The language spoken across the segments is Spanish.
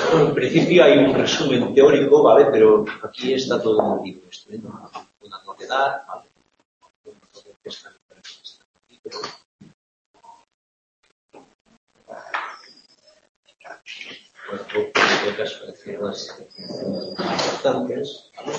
En principio hay un resumen teórico, ¿vale? Pero aquí está todo en el libro. Esto, ¿eh? Una novedad, ¿vale? Bueno, en caso de decir las importantes, ¿vale?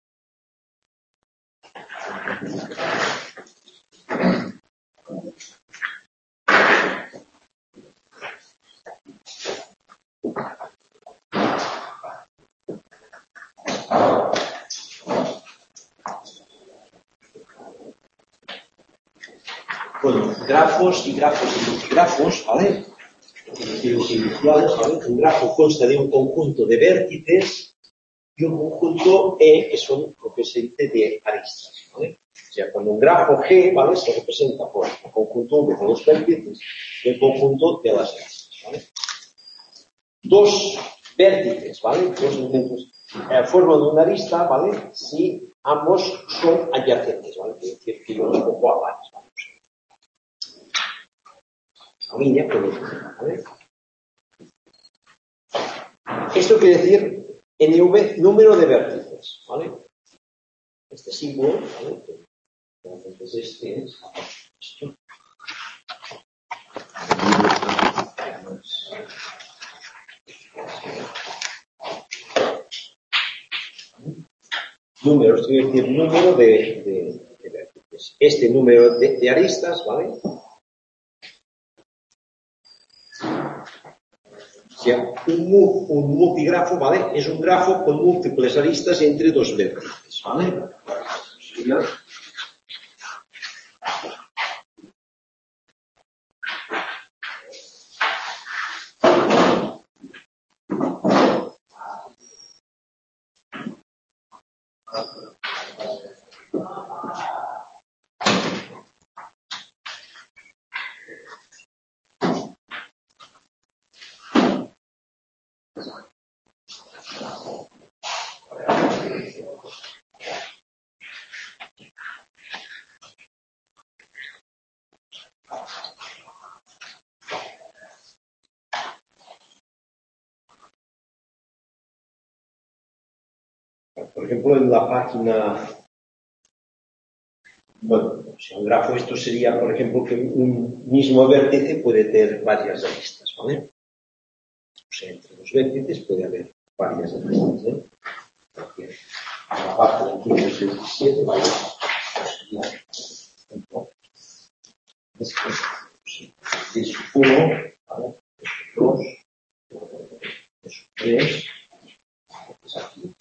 Bueno, grafos y multigrafos, ¿vale? Los iniciales, ¿vale? Un grafo consta de un conjunto de vértices y un conjunto E, que son lo que se dice de aristas, ¿vale? O sea, cuando un grafo G, ¿vale? Se representa por el conjunto V de los vértices y el conjunto de las aristas, ¿vale? Dos vértices, ¿vale? Dos elementos forman una arista, ¿vale? Si ambos son adyacentes, ¿vale? Es decir, que yo los pongo a pares, ¿vale? Una línea con otra, ¿vale? Esto quiere decir NV, número de vértices, ¿vale? Este símbolo, ¿vale? Entonces este es esto. Número, esto quiere decir número de vértices. Este número de aristas, ¿vale? O sea, un multigrafo, ¿vale? Es un grafo con múltiples aristas entre dos vértices, ¿vale? Sería... Por ejemplo, en la página, bueno, o sea, un grafo esto sería, por ejemplo, que un mismo vértice puede tener varias aristas, ¿vale? O sea, entre los vértices puede haber varias aristas, ¿eh? Porque en la página 167, ¿vale? Es 1, ¿vale? Es 2, es 3, pues aquí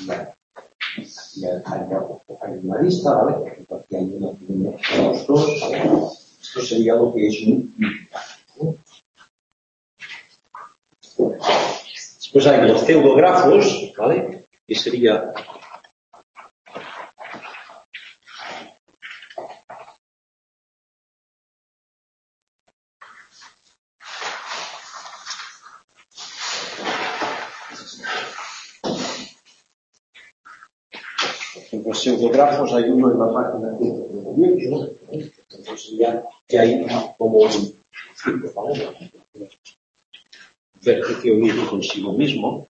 hay una lista, ¿vale? Aquí hay una, los dos, ¿vale? Esto sería lo que es un multigrafo, ¿no? Después hay los pseudografos, ¿vale? Que sería los pseudografos, hay uno en la página 138, ¿no? Entonces ya que hay como un círculo, ¿vale? Vértice unido consigo mismo.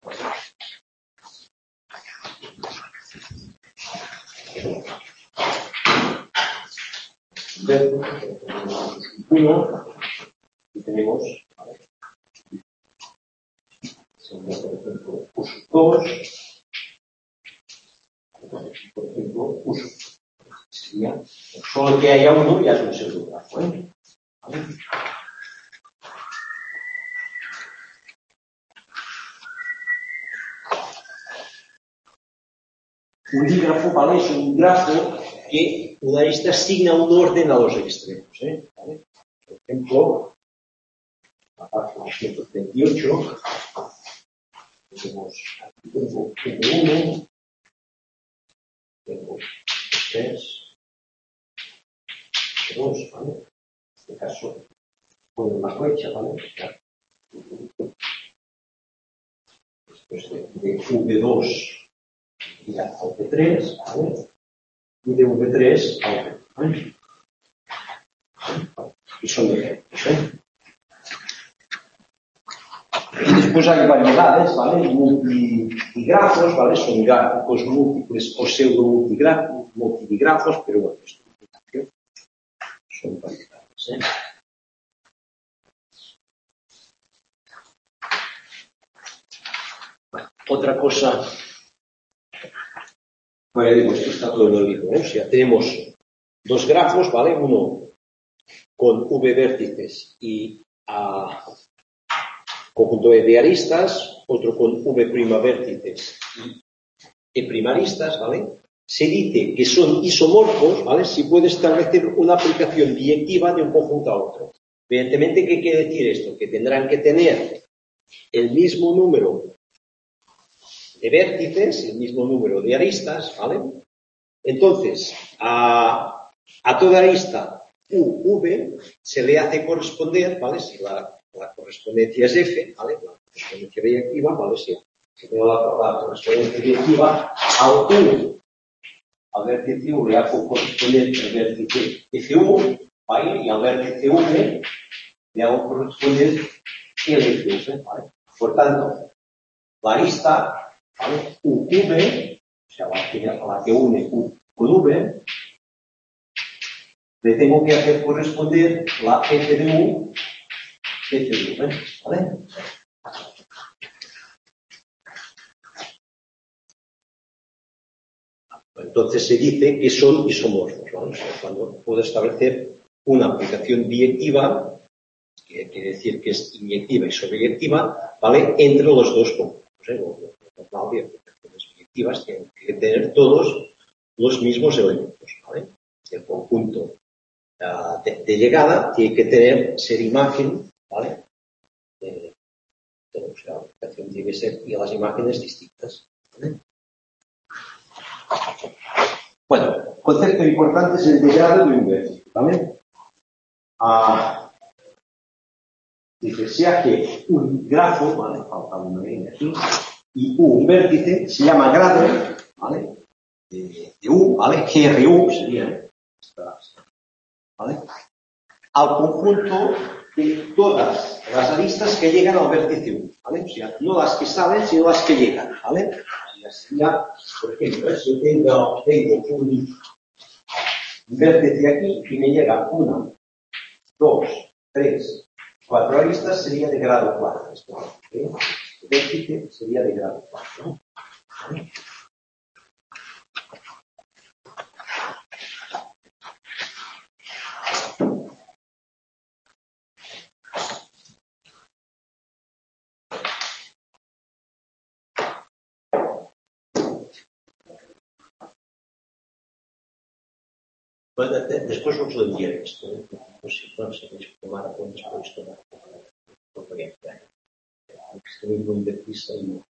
Vértice, uno, y tenemos, ¿vale? Por ejemplo, uso 2, por ejemplo, uso. Sería, solo que haya uno ya es un pseudografo, ¿eh? ¿Vale? Un dígrafo, ¿vale? Es un grafo que una arista asigna un orden a los extremos, ¿eh? ¿Vale? Por ejemplo, la página 138, tenemos aquí tengo 1, tengo 3, 2, ¿vale? En este caso, pongo una flecha, ¿vale? Después de V2 y al V3, ¿vale? Y de V3 al V, ¿vale? Y son ejemplos, ¿eh? Y Después hay variedades, ¿vale? Multigrafos, ¿vale? Son gráficos múltiples o multigrafos, pero bueno, esto son variedades, ¿eh? Bueno, otra cosa, bueno, ya digo, esto está todo en el libro, ¿eh? O sea, tenemos dos grafos, ¿vale? Uno con V vértices y conjunto de aristas, otro con V' vértices y E' aristas, ¿vale? Se dice que son isomorfos, ¿vale? Si puede establecer una aplicación biyectiva de un conjunto a otro. Evidentemente, ¿qué quiere decir esto? Que tendrán que tener el mismo número de vértices, el mismo número de aristas, ¿vale? Entonces, a toda arista UV se le hace corresponder, ¿vale? Si la correspondencia es F, ¿vale? La correspondencia biyectiva, ¿vale? Si tengo la correspondencia biyectiva al vértice U le hago corresponder el vértice FU, ¿vale? Y al vértice V le hago corresponder el FV, ¿vale? Por tanto, la arista, ¿vale? UV, o sea, la que une U con V, le tengo que hacer corresponder la F de U, FV, ¿vale? Entonces se dice que son isomorfos, ¿vale? O sea, cuando puedo establecer una aplicación biyectiva, que quiere decir que es inyectiva y sobreyectiva, ¿vale? Entre los dos conjuntos, ¿eh? Lo normal de aplicaciones biyectivas tienen que tener todos los mismos elementos, ¿vale? El conjunto de llegada tiene que ser imagen, ¿vale? O sea, la aplicación tiene que ser y las imágenes distintas, ¿vale? Bueno, concepto importante es el de grado de un vértice, ¿vale? Dice, sea que un grafo, ¿vale? Falta una línea aquí, y un vértice se llama grado, ¿vale? De U, ¿vale? GRU sería, ¿vale? Al conjunto de todas las aristas que llegan al vértice U, ¿vale? O sea, no las que salen, sino las que llegan, ¿vale? Y así ya, por ejemplo, si yo tengo un vértice aquí y me llega 1, 2, 3, 4 aristas, sería de grado 4. ¿Okay? El vértice sería de grado 4, ¿no? ¿Vale? Bueno, después os lo enviaré esto, ¿eh? Pues si no se podéis tomar apuntes, podéis tomar porque estoy muy deprisa y no.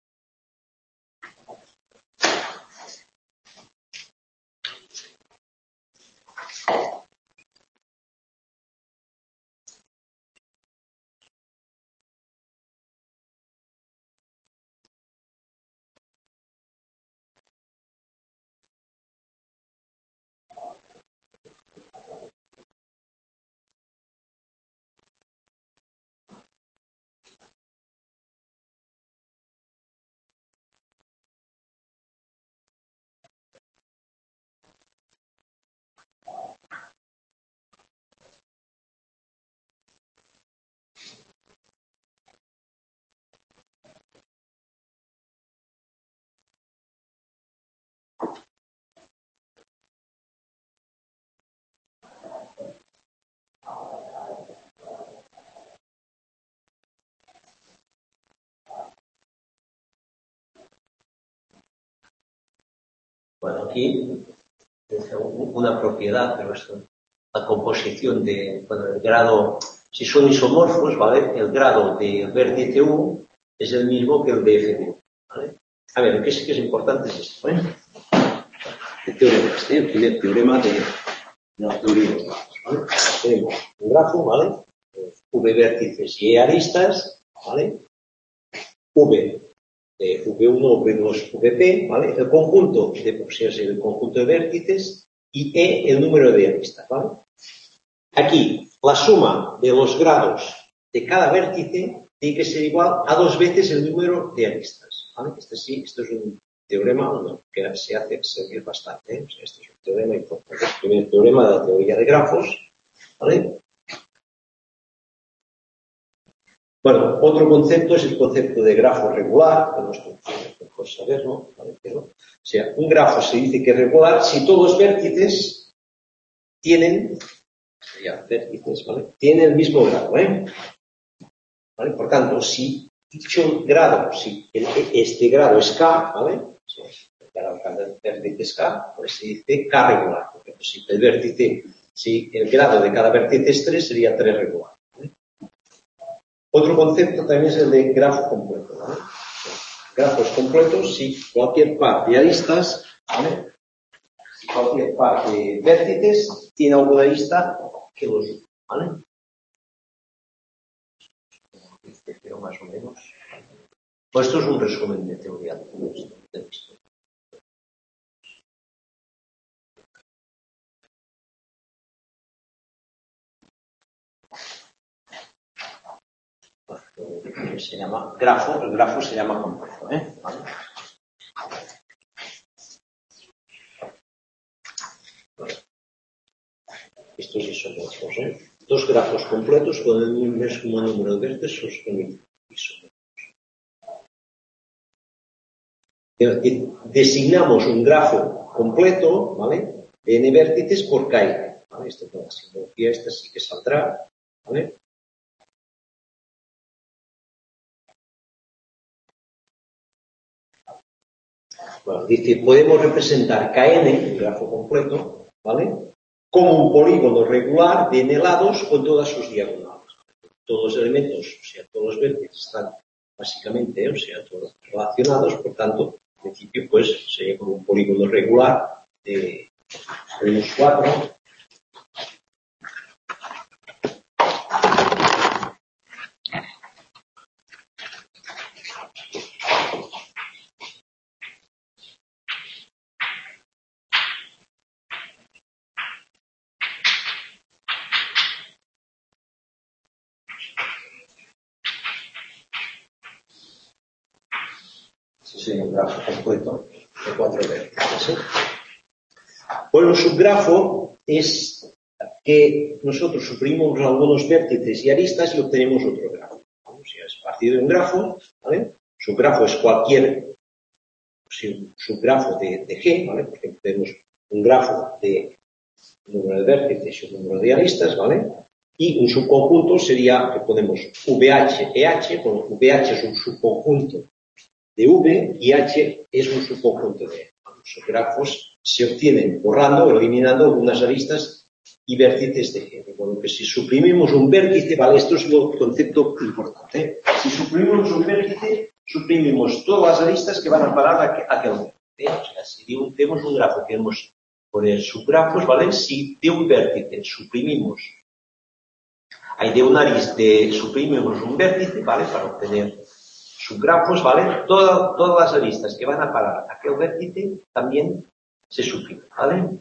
Bueno, aquí una propiedad, pero es la composición de, bueno, el grado, si son isomorfos, ¿vale? El grado del vértice U es el mismo que el de F de U, ¿vale? A ver, lo que sí que es importante es esto, ¿eh? El teorema, el primer teorema de la teoría de los grafos, ¿vale? Tenemos un grafo, ¿vale? V vértices y E aristas, ¿vale? V de V1, V2, Vp, ¿vale? El conjunto de, o sea, el conjunto de vértices y E el número de aristas, ¿vale? Aquí, la suma de los grados de cada vértice tiene que ser igual a 2 veces el número de aristas, ¿vale? Esto es un teorema que se hace servir bastante, ¿eh? O sea, este es un teorema importante, el primer teorema de la teoría de grafos, ¿vale? Bueno, otro concepto es el concepto de grafo regular, que no es mejor saberlo, ¿vale? Pero, o sea, un grafo se dice que es regular si todos los vértices tienen, ¿vale? Tienen el mismo grado, ¿eh? ¿Vale? Por tanto, si dicho grado, si este grado es K, ¿vale? Si el grado del vértice es K, pues se dice K regular. Porque si el grado de cada vértice es 3, sería 3 regular. ¿Vale? Otro concepto también es el de grafo completo, ¿vale? Grafos completos si cualquier par de aristas, ¿vale? Si cualquier par de vértices tiene alguna arista que los une, ¿vale? Pero más o menos. Pues esto es un resumen de teoría de esto. Se llama grafo, el grafo se llama complejo, ¿eh? ¿Vale? Estos isomorfos, ¿eh? Dos grafos completos con el mismo número de vértices son isomorfos. Designamos un grafo completo, ¿vale? De n vértices por k, ¿vale? Esto con la simbología esta sí que saldrá, ¿vale? Bueno, dice, podemos representar Kn, un grafo completo, ¿vale? Como un polígono regular de n lados con todas sus diagonales. Todos los elementos, o sea, todos los vértices están básicamente, o sea, todos relacionados, por tanto, en principio, pues, sería como un polígono regular de unos 4. Sería un grafo completo de 4 vértices, ¿eh? Bueno, un subgrafo es que nosotros suprimimos algunos vértices y aristas y obtenemos otro grafo. O sea, es partido de un grafo, ¿vale? Subgrafo es cualquier subgrafo de G, ¿vale? Por ejemplo, tenemos un grafo de número de vértices y un número de aristas, ¿vale? Y un subconjunto sería que ponemos VH e H, bueno, VH es un subconjunto de V y H es un subconjunto de E. Los grafos se obtienen borrando o eliminando algunas aristas y vértices de G. De modo que si suprimimos un vértice, ¿vale? Esto es un concepto importante, ¿eh? Si suprimimos un vértice, suprimimos todas las aristas que van a parar a aquel vértice, ¿eh? O sea, si tenemos un grafo que queremos poner subgrafos, ¿vale? Si de un vértice suprimimos suprimimos un vértice, ¿vale? Para obtener subgrafos, ¿vale? Todas las aristas que van a parar a aquel vértice también se suprimen, ¿vale?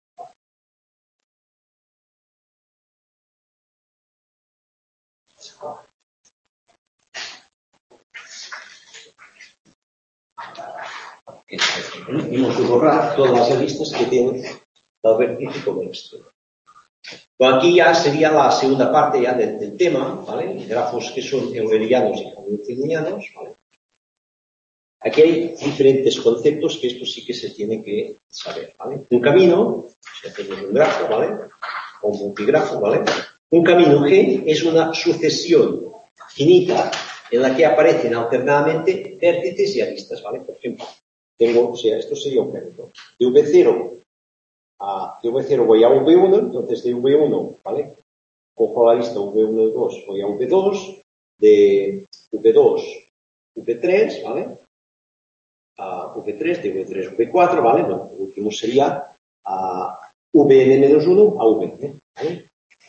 Hemos de borrar todas las aristas que tienen el vértice como extremo. Bueno, aquí ya sería la segunda parte ya del tema, ¿vale? Grafos que son eulerianos y hamiltonianos, ¿vale? Aquí hay diferentes conceptos que esto sí que se tiene que saber, ¿vale? Un camino, si hacemos un grafo, ¿vale? O un multigrafo, ¿vale? Un camino G es una sucesión finita en la que aparecen alternadamente vértices y aristas, ¿vale? Por ejemplo, esto sería un ejemplo. De V0 voy a V1, entonces de V1, ¿vale? Cojo la arista V1 y 2, voy a V2, de V2, V3, ¿vale? A V3, de V3, V4, ¿vale? Bueno, el último sería a Vn-1 a Vn, ¿vale?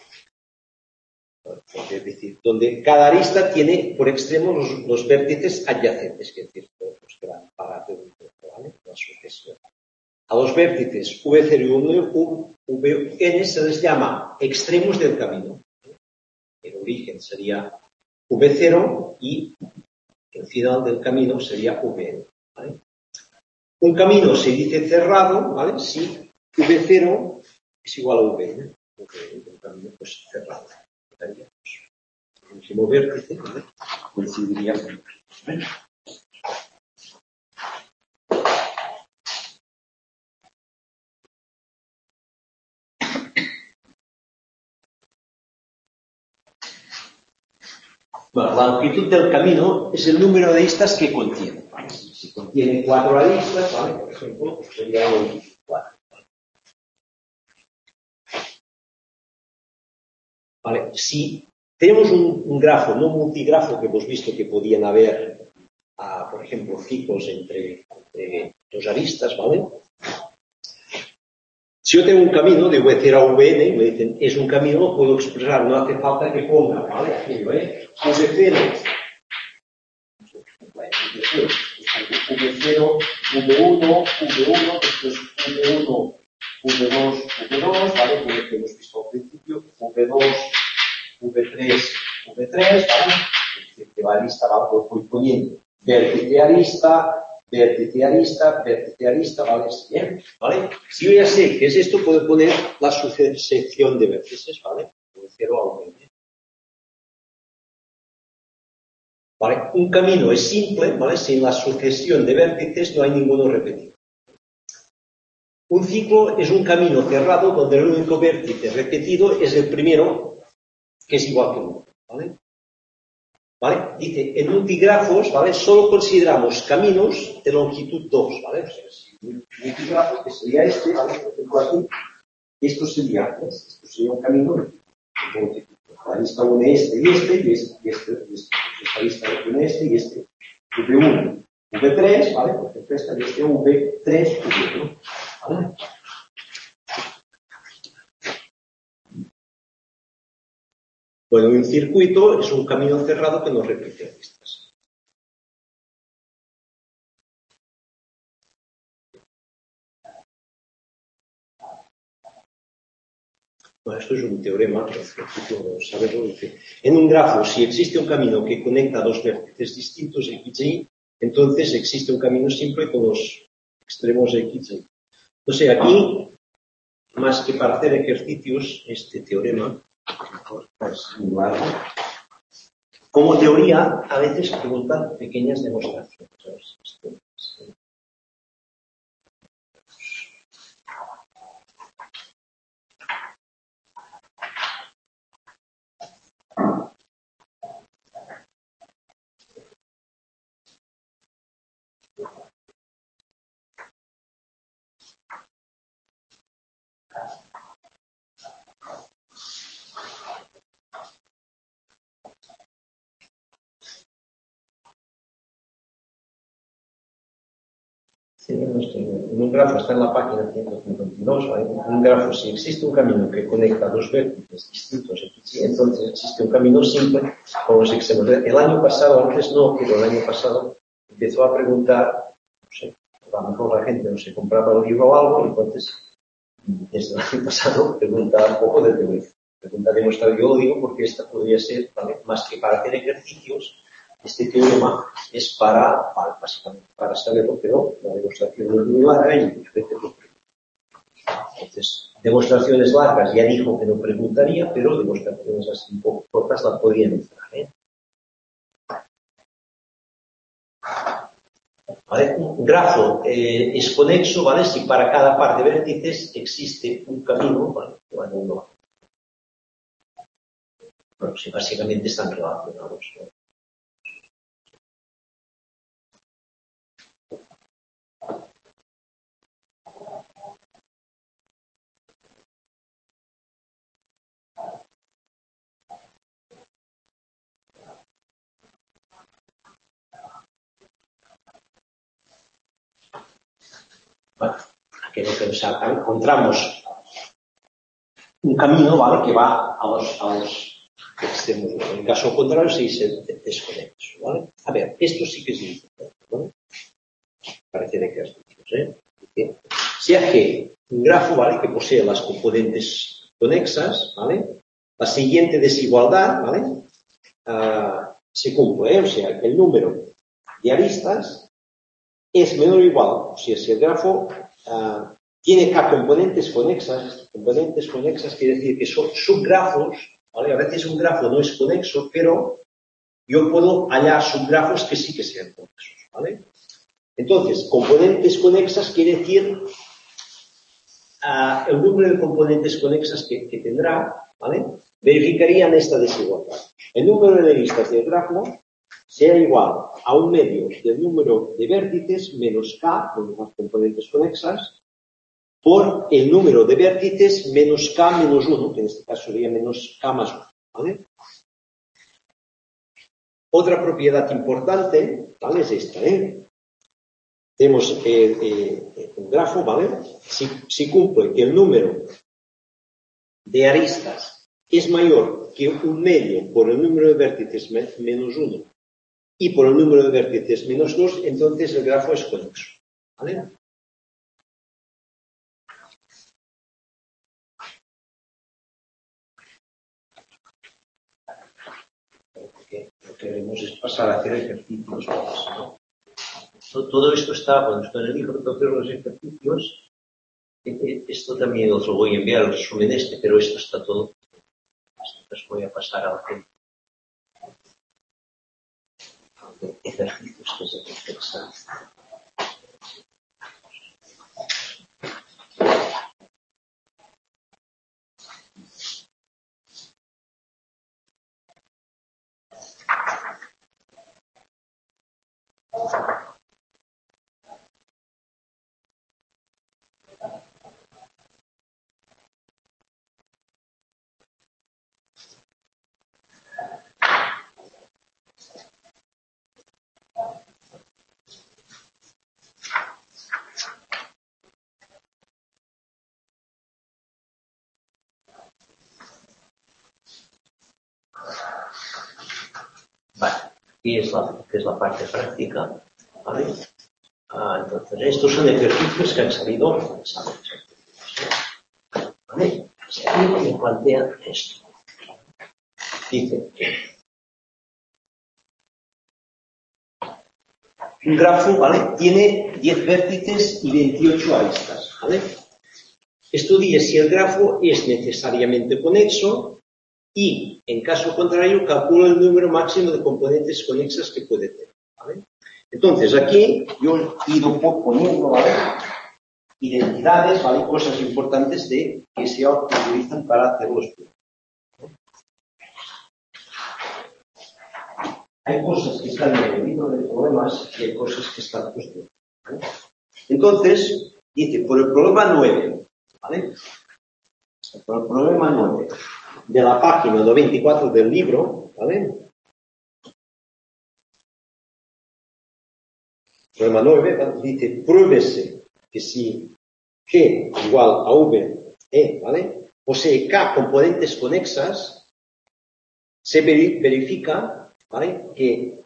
Es decir, donde cada arista tiene por extremo los vértices adyacentes, que es decir, los que van para de ¿vale? La sucesión. A los vértices V0 y Vn se les llama extremos del camino. El origen sería V0 y el final del camino sería Vn, ¿vale? Un camino se dice cerrado, ¿vale? Si V0 es igual a Vn, un camino pues cerrado. El último vértice, ¿vale? Coincidiría con el, ¿vale? Bueno, la longitud del camino es el número de aristas que contiene, ¿vale? Si contiene 4 aristas, ¿vale? Por ejemplo, pues sería la longitud 4. ¿Vale? Si tenemos un grafo, no multigrafo, que hemos visto que podían haber, por ejemplo, ciclos entre dos aristas, ¿vale? Si yo tengo un camino de V0 a Vn, me dicen, es un camino, lo puedo expresar, no hace falta que ponga, ¿vale? Aquello, V0, V0, V1, V1, después V1, V2, V2, ¿vale? Que hemos visto al principio, V2, V3, V3, ¿vale? Es decir, que la lista va voy poniendo vértice arista, vértice arista, vértice arista, ¿vale? Bien, ¿vale? Si yo ya sé qué es esto, puedo poner la sucesión de vértices, ¿vale? De 0 a 1. ¿Vale? Un camino es simple, ¿vale? Sin la sucesión de vértices no hay ninguno repetido. Un ciclo es un camino cerrado donde el único vértice repetido es el primero, que es igual que 1, ¿vale? ¿Vale? Dice, en multigrafos, ¿vale? Solo consideramos caminos de longitud 2, ¿vale? O sea, si un multigrafo, que sería este, ¿vale? Por ejemplo, aquí, esto sería un camino de longitud 2. La lista une este y este, y esta lista une este y este. V1, V3, ¿vale? Por ejemplo, esta y este V3, V1, ¿vale? Bueno, un circuito es un camino cerrado que no repite aristas. Bueno, esto es un teorema, que saberlo, dice. En un grafo, si existe un camino que conecta dos vértices distintos, X y Y, entonces existe un camino simple con los extremos X y Y. O sea, aquí, más que para hacer ejercicios, este teorema, es muy largo. Como teoría, a veces preguntan pequeñas demostraciones. ¿Sabes? En un grafo, está en la página 152, ¿vale? En un grafo, si existe un camino que conecta dos vértices distintos, entonces existe un camino simple con los extremos. El año pasado, antes no, pero el año pasado empezó a preguntar, no sé, a lo mejor la gente no se compraba un libro o algo, entonces desde el año pasado pregunta un poco de teoría. Pregunta demostrar, yo lo digo porque esta podría ser, ¿vale? Más que para hacer ejercicios. Este teorema es básicamente para saberlo, pero la demostración no es muy larga y diferente. Entonces, demostraciones largas ya dijo que no preguntaría, pero demostraciones así un poco cortas las podría mencionar, ¿eh? ¿Vale? Un grafo es conexo, ¿vale? Si para cada par de vértices existe un camino, ¿vale? Bueno, si básicamente están relacionados, ¿no? Bueno, aquí encontramos un camino, ¿vale? Que va a los extremos. En el caso contrario, se dice desconexo, ¿vale? A ver, esto sí que es importante, ¿no? Parece de ejercicios, ¿eh? Sea que un grafo, ¿vale? Que posee las componentes conexas, ¿vale? La siguiente desigualdad, ¿vale? se cumple, o sea, que el número de aristas es menor o igual, o sea, si el grafo tiene K componentes conexas quiere decir que son subgrafos, ¿vale? A veces un grafo no es conexo, pero yo puedo hallar subgrafos que sí que sean conexos, ¿vale? Entonces, componentes conexas quiere decir el número de componentes conexas que tendrá, ¿vale? Verificarían esta desigualdad. El número de aristas del grafo sea igual a un medio del número de vértices menos K, con las componentes conexas, por el número de vértices menos K menos 1, que en este caso sería menos K más 1, ¿vale? Otra propiedad importante, ¿vale? Es esta, Tenemos un grafo, ¿vale? Si cumple que el número de aristas es mayor que un medio por el número de vértices menos 1 y por el número de vértices menos 2, entonces el grafo es conexo, ¿vale? Lo que queremos es pasar a hacer ejercicios, ¿no? Todo esto está, cuando estoy en el libro, todos los ejercicios, esto también os lo voy a enviar, el resumen pero esto está todo. Entonces voy a pasar a hacer ejercicios que se interesan. Aquí es la parte práctica, ¿vale? Entonces, estos son ejercicios que han salido en exámenes. ¿Vale? Aquí me plantea esto. Dice un grafo, ¿vale? Tiene 10 vértices y 28 aristas, ¿vale? Estudia si el grafo es necesariamente conexo y, en caso contrario, calcula el número máximo de componentes conexas que puede tener, ¿vale? Entonces, aquí yo he ido poniendo, ¿vale? Identidades, ¿vale? Cosas importantes que se utilizan para hacer los pruebas. Hay cosas que están en el libro de problemas y hay cosas que están puestas, ¿vale? Entonces, dice, por el problema 9, ¿vale? Por el problema 9 de la página 94 del libro, ¿vale? Problema 9, ¿vale? Dice, pruébese que si G igual a V, ¿vale? Posee K componentes conexas, se verifica, ¿vale? Que,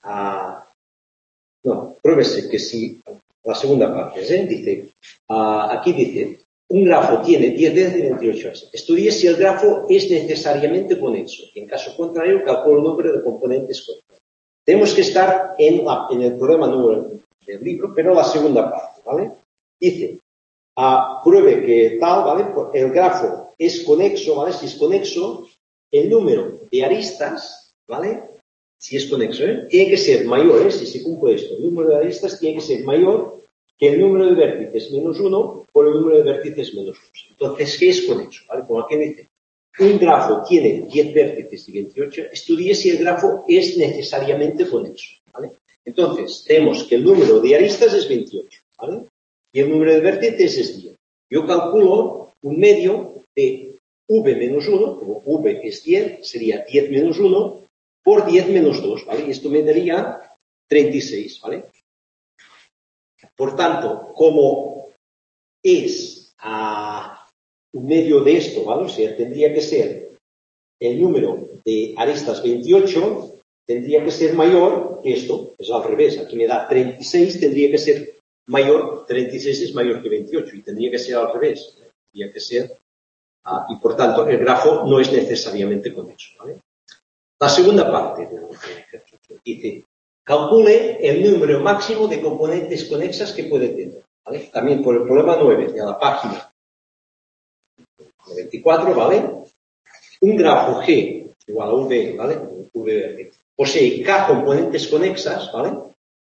pruébese que si, la segunda parte, dice, aquí dice, un grafo tiene 10 veces y 28 veces. Estudie si el grafo es necesariamente conexo. En caso contrario, calcula el número de componentes conexos. Tenemos que estar en el problema número del libro, pero la segunda parte, ¿vale? Dice, pruebe que tal, ¿vale? El grafo es conexo, ¿vale? Si es conexo, el número de aristas, ¿vale? Si es conexo, tiene que ser mayor, si se cumple esto. El número de aristas tiene que ser mayor que el número de vértices menos 1 por el número de vértices menos 2. Entonces, ¿qué es conexo? ¿Vale? Como aquí dice, un grafo tiene 10 vértices y 28, estudie si el grafo es necesariamente conexo, ¿vale? Entonces, tenemos que el número de aristas es 28, ¿vale? Y el número de vértices es 10. Yo calculo un medio de V menos 1, como V es 10, sería 10 menos 1 por 10 menos 2, ¿vale? Y esto me daría 36, ¿vale? Por tanto, como es un medio de esto, ¿vale? O sea, tendría que ser el número de aristas 28, tendría que ser mayor que esto, es al revés. Aquí me da 36, tendría que ser mayor, 36 es mayor que 28 y tendría que ser al revés. Tendría que ser, y por tanto, el grafo no es necesariamente conexo, ¿vale? La segunda parte del ejercicio. dice, calcule el número máximo de componentes conexas que puede tener. ¿Vale? También por el problema 9 de la página 24, ¿vale? Un grafo G igual a V, ¿vale? V posee K componentes conexas, ¿vale?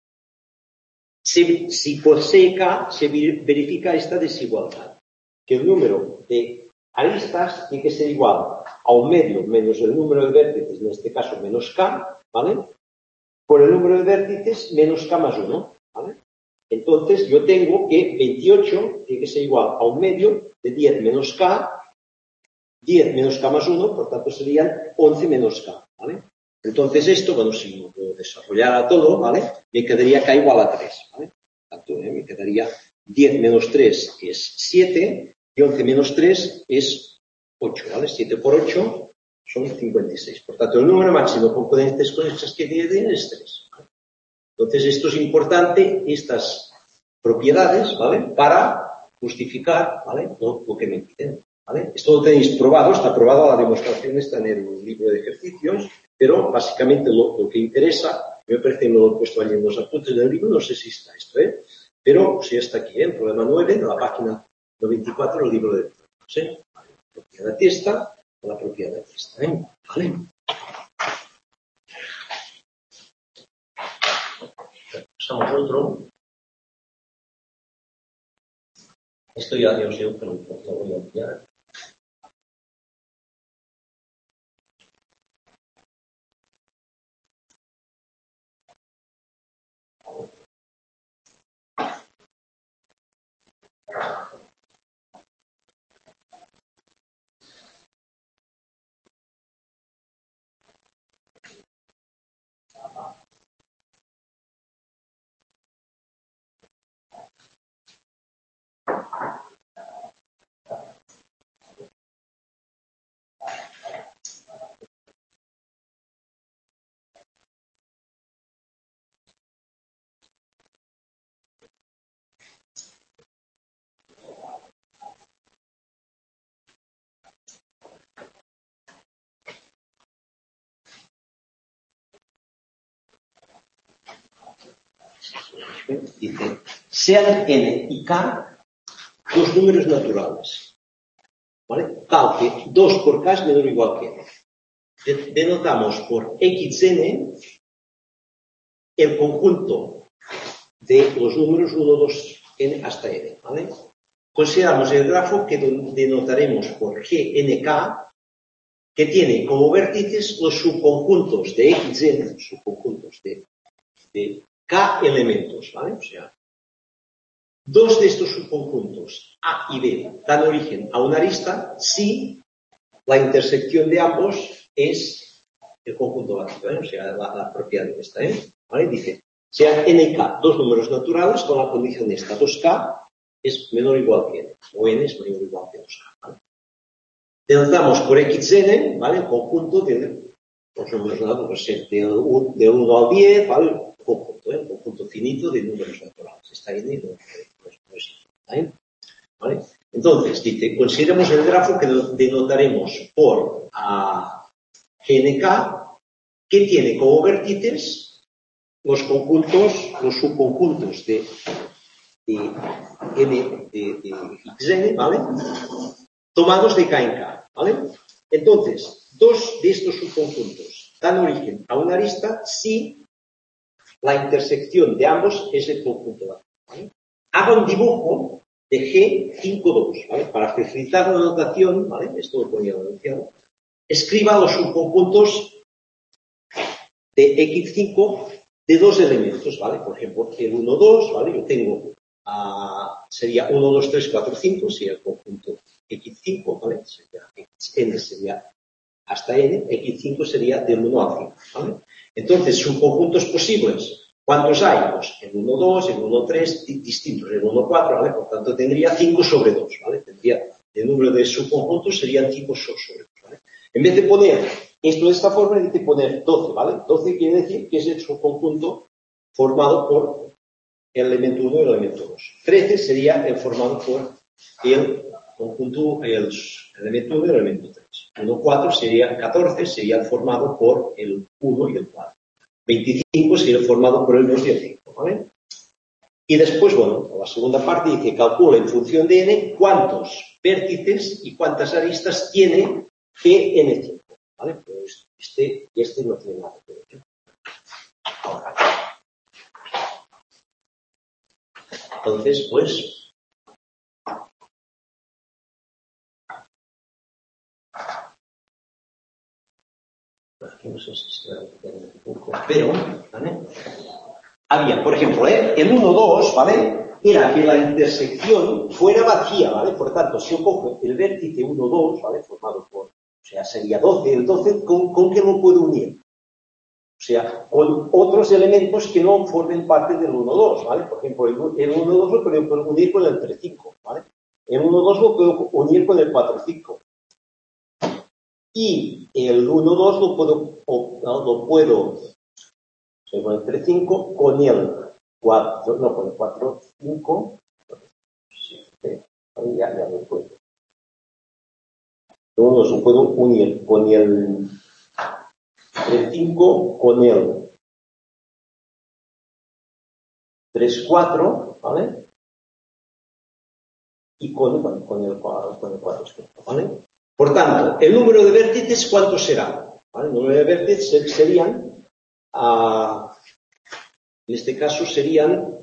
Si posee K, se verifica esta desigualdad. Que el número de aristas tiene que ser igual a un medio menos el número de vértices, en este caso menos K, ¿vale? Por el número de vértices menos K más 1, ¿vale? Entonces yo tengo que 28 tiene que ser igual a un medio de 10 menos K, 10 menos K más 1, por tanto serían 11 menos K, ¿vale? Entonces esto, bueno, si lo desarrollara todo, ¿vale? Me quedaría K igual a 3, ¿vale? Tanto, me quedaría 10 menos 3 es 7 y 11 menos 3 es 8, ¿vale? 7 por 8 son 56. Por tanto, el número máximo de componentes conexas que tiene es 3, ¿vale? Entonces, esto es importante, estas propiedades, ¿vale? Para justificar, ¿vale? Lo que me piden, ¿vale? Esto lo tenéis probado, está probado, la demostración está en el libro de ejercicios, pero básicamente lo que interesa, me parece que no lo he puesto allí en los apuntes del libro, no sé si está esto, pero sí está aquí, el problema 9, de la página 94 del libro de ejercicios, ¿vale? La propiedad esta, la propiedad esta, ¿vale? Pasamos otro. Esto ya os digo que lo voy a enviar. Dice, sean n y k dos números naturales, ¿vale? Tal que 2 por k es menor o igual que n. Denotamos por xn el conjunto de los números 1, 2, n hasta n, ¿vale? Consideramos el grafo que denotaremos por gnk, que tiene como vértices los subconjuntos de xn, subconjuntos de k elementos, ¿vale? O sea, dos de estos subconjuntos, A y B, dan origen a una arista si la intersección de ambos es el conjunto básico, o sea, la propiedad de esta, ¿vale? Dice, sean n y k dos números naturales con la condición de esta, 2k es menor o igual que n, o n es menor o igual que 2k, ¿vale? Denotamos por xn, ¿vale? El conjunto de los números naturales, del 1 al 10, ¿vale? Un conjunto finito de números naturales. Está n no es infinito, ¿vale? Entonces, dice, consideremos el grafo que denotaremos por gnk, que tiene como vértices los subconjuntos de xn, ¿vale? Tomados de k en k, ¿vale? Entonces, dos de estos subconjuntos dan origen a una arista si la intersección de ambos es el conjunto, ¿vale? Haga un dibujo de G5,2, ¿vale? Para facilitar la notación, ¿vale? Esto lo ponía anunciado. Escriba los subconjuntos de X5 de dos elementos, ¿vale? Por ejemplo, el 1, 2, ¿vale? Yo tengo, sería 1, 2, 3, 4, 5, sería el conjunto X5, ¿vale? N sería hasta N, X5 sería del 1 al 5, ¿vale? Entonces, subconjuntos posibles, ¿cuántos hay? Pues el 1, 2, el 1, 3, distintos, el 1, 4, ¿vale? Por tanto, tendría 5 sobre 2, ¿vale? Tendría, el número de subconjuntos serían 5 sobre 2, ¿vale? En vez de poner esto de esta forma, hay que poner 12, ¿vale? 12 quiere decir que es el subconjunto formado por el elemento 1 y el elemento 2. 13 sería el formado por el conjunto, el elemento 1 y el elemento 3. 1, 4 sería 14, sería el formado por el 1 y el 4. 25 sería formado por el 2 y el 5, ¿vale? Y después, bueno, la segunda parte dice, calcula en función de n cuántos vértices y cuántas aristas tiene Gn5, ¿vale? Pues este no tiene nada que ver. Ahora. Entonces, pues... Aquí no sé si se va a un poco, pero, ¿vale? Había, por ejemplo, el 1, 2, ¿vale? Era que la intersección fuera vacía, ¿vale? Por tanto, si yo cojo el vértice 1, 2, ¿vale? Formado por, o sea, sería 12, el 12, ¿con qué lo puedo unir? O sea, con otros elementos que no formen parte del 1, 2, ¿vale? Por ejemplo, el 1, 2 lo puedo unir con el 3, 5, ¿vale? El 1, 2 lo puedo unir con el 4, 5. Y el 1, 2 lo puedo con el 3, 5, con el 4, no, con el 4, 5, 7, ya lo puedo. Luego lo puedo unir con el 3, 5, con el 3, 4, ¿vale? Y con el 4, 5, ¿vale? Por tanto, el número de vértices, ¿cuánto será? ¿Vale? El número de vértices serían, en este caso serían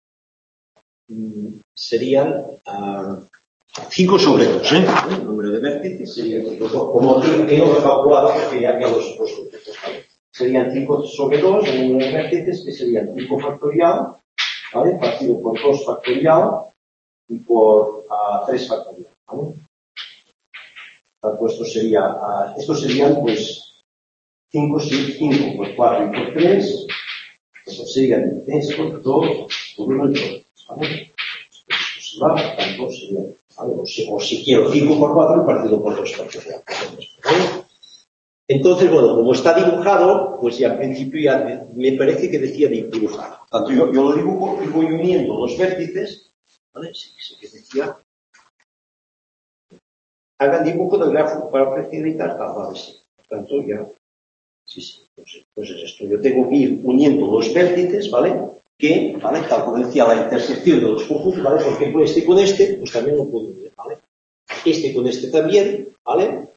5 sobre 2, ¿eh? El número de vértices sería, como aquí no lo he calculado, porque ya los ¿vale? Serían 5 sobre 2, el número de vértices, que serían 5 factorial, ¿vale? Partido por 2 factorial y por 3 factorial, ¿vale? Pues estos serían pues 5 por 4 y por 3, eso serían 3 por 2 por 1 y por 2, ¿vale? Esto se va, por tanto sería, ¿vale? O si quiero 5 por 4 partido por 2 factorial, ¿vale? Entonces, bueno, como está dibujado, pues ya al principio ya me parece que decía dibujado. Tanto yo lo dibujo y voy uniendo los vértices, ¿vale? Sí que decía. Hagan dibujo del grafo para facilitar, vale, sí. Por tanto, ya. Sí. Pues es esto. Yo tengo que ir uniendo los vértices, ¿vale? Que, ¿vale? Tal como decía, la intersección de los conjuntos, ¿vale? Por ejemplo, este con este, pues también lo puedo unir, ¿vale? Este con este también, ¿vale?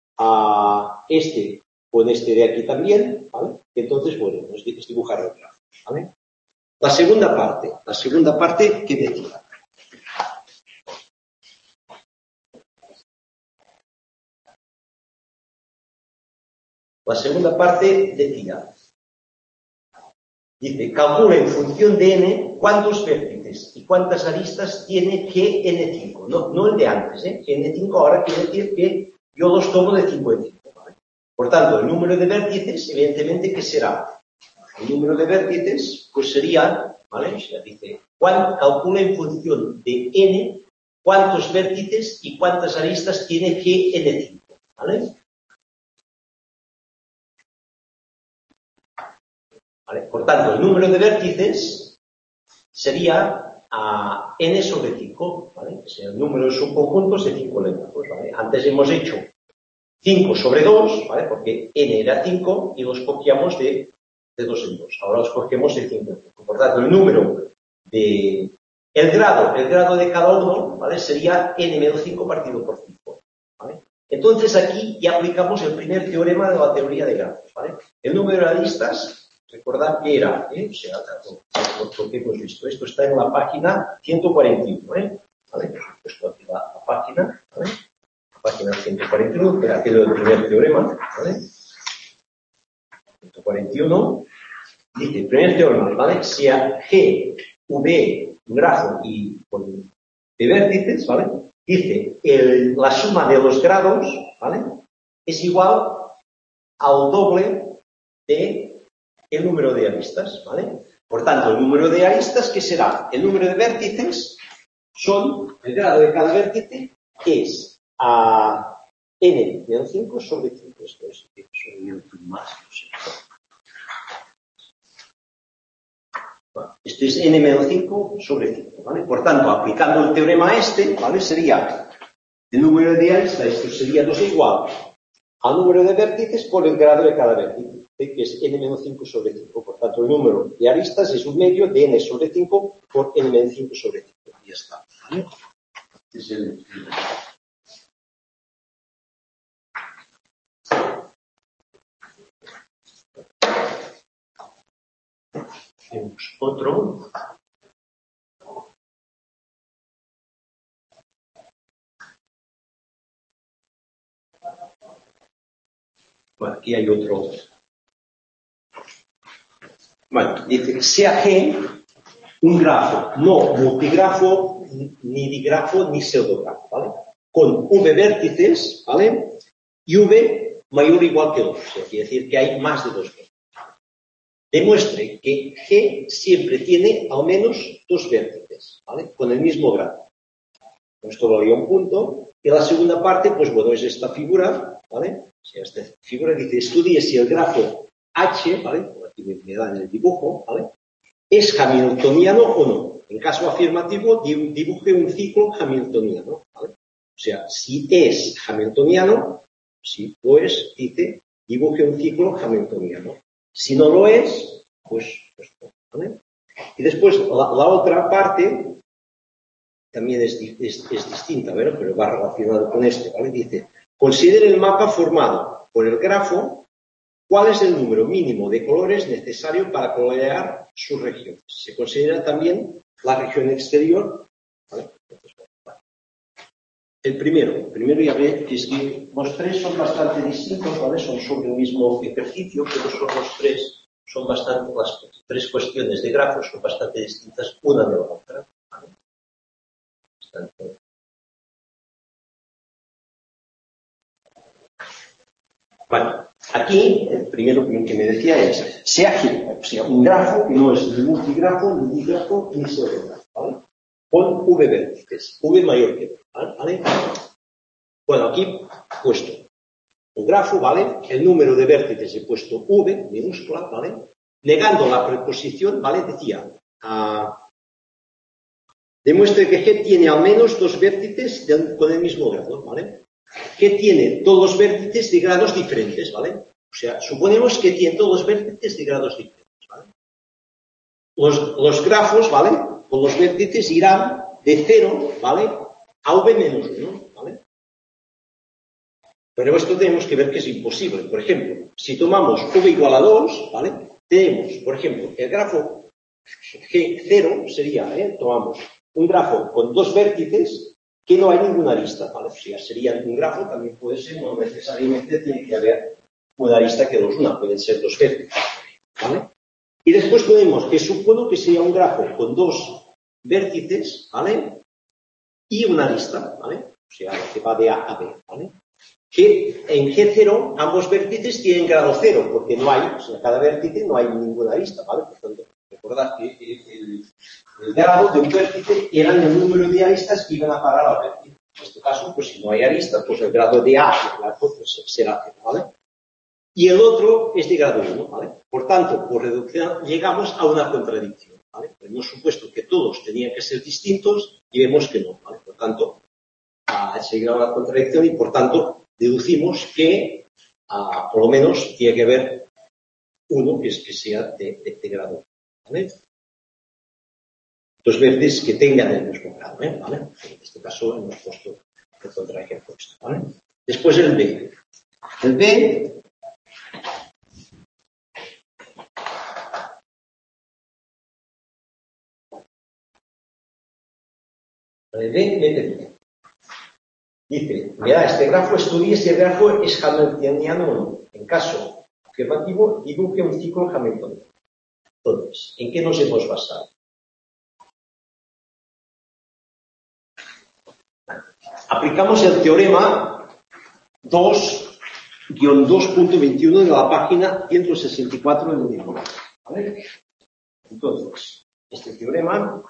Este con este de aquí también, ¿vale? Entonces, bueno, pues es dibujar el grafo, ¿vale? La segunda parte, ¿qué decía? La segunda parte decía, dice, calcula en función de n cuántos vértices y cuántas aristas tiene Gn5. No el de antes, ¿eh? Gn5 ahora quiere decir que yo los tomo de 5 en 5, ¿vale? Por tanto, el número de vértices, evidentemente, ¿qué será? El número de vértices, pues sería, ¿vale? O sea, dice, calcula en función de n cuántos vértices y cuántas aristas tiene Gn5, ¿vale? ¿Vale? Por tanto, el número de vértices sería n sobre 5, ¿vale? O sea, el número de subconjuntos de 5 elementos, ¿vale? Antes hemos hecho 5 sobre 2, ¿vale? Porque n era 5 y los cogíamos de 2 en 2. Ahora los cogemos de 5 en 5. Por tanto, el número de... El grado de cada uno, ¿vale? Sería n menos 5 partido por 5, ¿vale? Entonces aquí ya aplicamos el primer teorema de la teoría de grafos, ¿vale? El número de aristas... Recordad que era, o sea, lo que hemos visto, esto está en la página 141, ¿eh? ¿Vale? Esto aquí la página, ¿vale? La página 141, que era aquello del primer teorema, ¿vale? 141, dice, el primer teorema, ¿vale? Si a G, V, un grafo y con de vértices, ¿vale? Dice, la suma de los grados, ¿vale? Es igual al doble de el número de aristas, ¿vale? Por tanto, el número de aristas, ¿qué será? El número de vértices son, el grado de cada vértice es n menos 5 sobre 5. Esto es más, no sé. Bueno, esto es n menos 5 sobre 5, ¿vale? Por tanto, aplicando el teorema ¿vale? Sería el número de aristas, esto sería 2 igual al número de vértices por el grado de cada vértice. que es n-5 sobre 5. Por tanto, el número de aristas es un medio de n sobre 5 por n-5 sobre 5. Y ya está. ¿Vale? Es el... Tenemos otro. Bueno, aquí hay otro. Bueno, dice, sea G un grafo no multigrafo, ni digrafo, ni pseudografo, ¿vale? Con V vértices, ¿vale? Y V mayor o igual que 2, o sea, quiere decir que hay más de 2 vértices. Demuestre que G siempre tiene al menos 2 vértices, ¿vale? Con el mismo grado. Esto lo haría un punto. Y la segunda parte, pues bueno, es esta figura, ¿vale? O sea, esta figura dice, estudie si el grafo H, ¿vale? Aquí me da en el dibujo, ¿vale? ¿Es hamiltoniano o no? En caso afirmativo, dibuje un ciclo hamiltoniano, ¿vale? O sea, si es hamiltoniano, si lo es, dice, dibuje un ciclo hamiltoniano. Si no lo es, pues no, ¿vale? Y después, la otra parte también es distinta, ¿verdad? Pero va relacionado con este, ¿vale? Dice, considere el mapa formado por el grafo, ¿cuál es el número mínimo de colores necesario para colorear sus regiones? Se considera también la región exterior, ¿vale? El primero ya ve que es que los tres son bastante distintos, ¿vale? Son sobre el mismo ejercicio, pero son bastante, las tres cuestiones de grafos son bastante distintas una de la otra, ¿vale? Bastante. Bueno, aquí el primero que me decía es, sea un grafo que no es ni multigrafo, ni digrafo, ni pseudografo, ¿vale? Con V vértices, V mayor que V, ¿vale? Bueno, aquí he puesto un grafo, ¿vale? El número de vértices he puesto V, minúscula, ¿vale? Negando la preposición, ¿vale? Decía, demuestre que G tiene al menos 2 vértices con el mismo grado, ¿vale? G tiene todos los vértices de grados diferentes, ¿vale? O sea, suponemos que tiene todos los vértices de grados diferentes, ¿vale? Los grafos, ¿vale? Con los vértices irán de 0, ¿vale? A V menos 1, ¿vale? Pero esto tenemos que ver que es imposible. Por ejemplo, si tomamos V igual a 2, ¿vale? Tenemos, por ejemplo, el grafo G0 sería, tomamos un grafo con 2 vértices que no hay ninguna arista, ¿vale? O sea, sería un grafo, también puede ser, no necesariamente tiene que haber una arista que los una, pueden ser 2 vértices, ¿vale? Y después tenemos que supono que sería un grafo con 2 vértices, ¿vale? Y una arista, ¿vale? O sea, que va de A a B, ¿vale? Que en G0 ambos vértices tienen grado 0, porque no hay, o sea, cada vértice no hay ninguna arista, ¿vale? Por tanto, recordad que el grado de un vértice eran el número de aristas que iban a parar al vértice. En este caso, pues si no hay aristas, pues el grado de A pues, será 0, ¿vale? Y el otro es de grado 1, ¿vale? Por tanto, por reducción llegamos a una contradicción, ¿vale? Hemos supuesto que todos tenían que ser distintos y vemos que no, ¿vale? Por tanto, se llega a una contradicción y por tanto deducimos que por lo menos tiene que haber uno que sea de grado, ¿vale? Dos vértices que tengan el mismo grado, ¿vale? En este caso hemos puesto el contraejemplo, ¿vale? Después el B. El B dice, mira, este grafo estudie si el grafo es hamiltoniano o no. En caso afirmativo, dibuje un ciclo hamiltoniano. Entonces, ¿en qué nos hemos basado? Aplicamos el teorema 2-2.21 de la página 164 del libro, ¿vale? Entonces, este teorema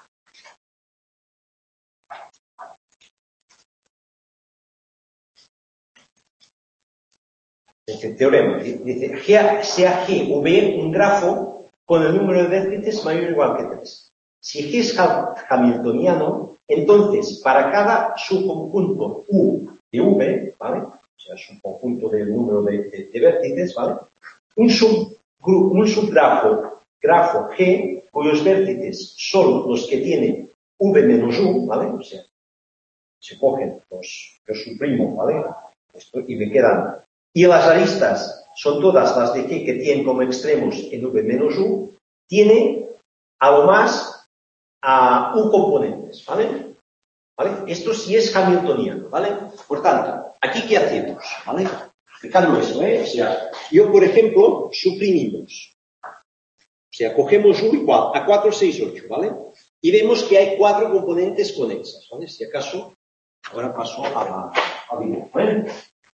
dice, sea G o B un grafo con el número de vértices mayor o igual que 3. Si G es hamiltoniano, entonces para cada subconjunto U de V, ¿vale? O sea, subconjunto del número de vértices, ¿vale? un subgrafo, grafo G, cuyos vértices son los que tienen V menos U, ¿vale? O sea, se cogen yo suprimo, ¿vale? Esto, y me quedan. Y las aristas son todas las de G que tienen como extremos en V menos U, tiene a lo más a U componentes, ¿vale? ¿Vale? Esto sí es hamiltoniano, ¿vale? Por tanto, ¿aquí qué hacemos? ¿Vale? Explicando esto, ¿eh? O sea, yo, por ejemplo, suprimimos. O sea, cogemos U igual a 4, 6, 8, ¿vale? Y vemos que hay 4 componentes conexas, ¿vale? Si acaso, ahora paso a video, ¿vale?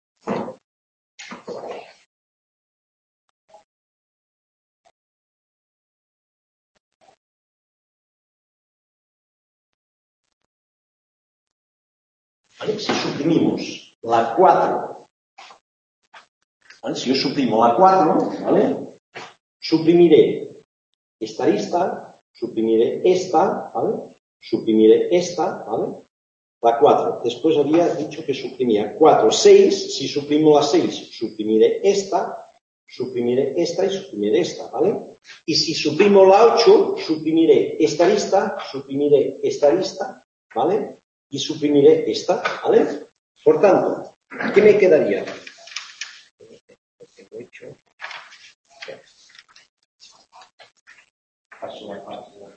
¿Vale? Si suprimimos la 4, ¿vale? Si yo suprimo la 4, ¿vale? Suprimiré esta arista, suprimiré esta, ¿vale? Suprimiré esta, ¿vale? La 4. Después había dicho que suprimía 4, 6. Si suprimo la 6, suprimiré esta y suprimiré esta, ¿vale? Y si suprimo la 8, suprimiré esta arista, ¿vale? Y suprimiré esta, ¿vale? Por tanto, ¿qué me quedaría? Paso la página.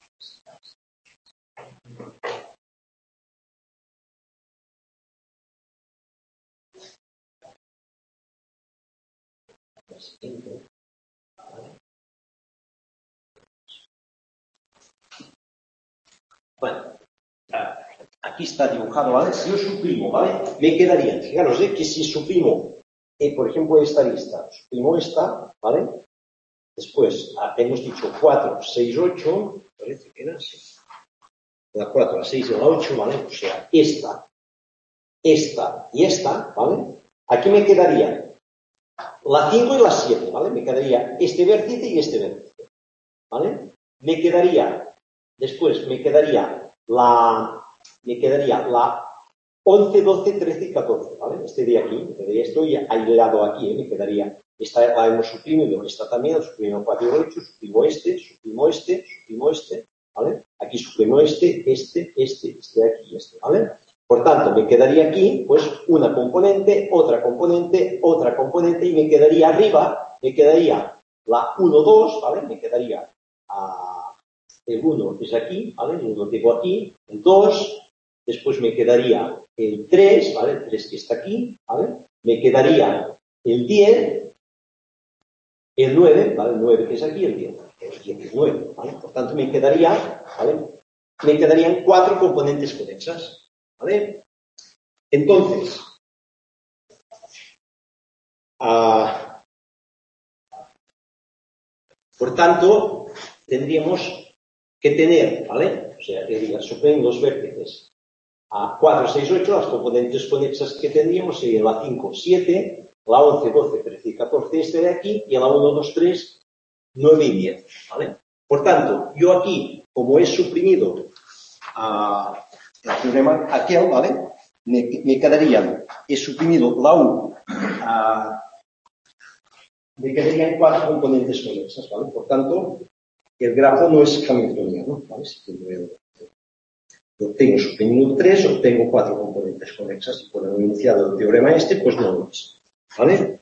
Bueno, aquí está dibujado, ¿vale? Si yo suprimo, ¿vale? Me quedaría, fijaros, que si suprimo, por ejemplo, esta lista, suprimo esta, ¿vale? Después, hemos dicho 4, 6, 8, parece que era así. La 4, la 6 y la 8, ¿vale? O sea, esta y esta, ¿vale? Aquí me quedaría la 5 y la 7, ¿vale? Me quedaría este vértice y este vértice, ¿vale? Después me quedaría la 11, 12, 13 y 14, ¿vale? Este de aquí, me quedaría esto y aislado aquí, me quedaría, esta la hemos suprimido, esta también, suprimimos 4 y 8, suprimo este, ¿vale? Aquí suprimo este de aquí y este, ¿vale? Por tanto, me quedaría aquí, pues, una componente, otra componente y me quedaría arriba, me quedaría la 1, 2, ¿vale? Me quedaría el 1 es aquí, ¿vale? El 1 tengo aquí, el 2, después me quedaría el 3, ¿vale? El 3 que está aquí, ¿vale? Me quedaría el 10, el 9, ¿vale? El 9 que es aquí, el 10 que es 9, ¿vale? Por tanto, me quedaría, ¿vale? Me quedarían 4 componentes conexas, ¿vale? Entonces, por tanto, tendríamos que tener, ¿vale? O sea, suprimir los vértices a 4, 6, 8, las componentes conexas que tendríamos serían la 5, 7, la 11, 12, 13 y 14, este de aquí, y la 1, 2, 3, 9 y 10, ¿vale? Por tanto, yo aquí, como he suprimido el teorema aquel, ¿vale? Me quedarían, he suprimido la U, me quedarían 4 componentes conexas, ¿vale? Por tanto, el grafo no es hamiltoniano, ¿vale? Si obtengo suprimiendo 3, obtengo 4 componentes conexas, y por el enunciado del teorema este, pues no lo es, ¿vale?